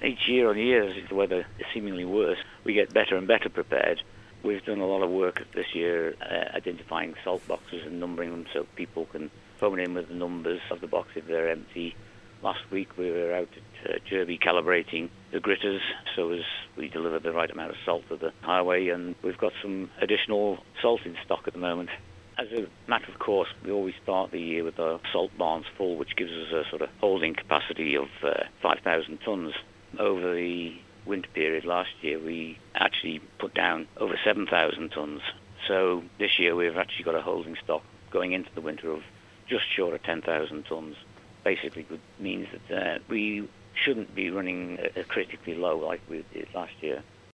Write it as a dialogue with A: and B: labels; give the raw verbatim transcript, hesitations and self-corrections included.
A: each year on year, as the weather is seemingly worse, we get better and better prepared. We've done a lot of work this year uh, identifying salt boxes and numbering them so people can phone in with the numbers of the box if they're empty. Last week we were out at uh, Derby calibrating the gritters so as we deliver the right amount of salt to the highway, and we've got some additional salt in stock at the moment. As a matter of course, we always start the year with our salt barns full, which gives us a sort of holding capacity of uh, five thousand tonnes. Over the winter period last year, we actually put down over seven thousand tonnes. So this year we've actually got a holding stock going into the winter of just short of ten thousand tonnes. Basically means that uh, we shouldn't be running uh, critically low like we did last year.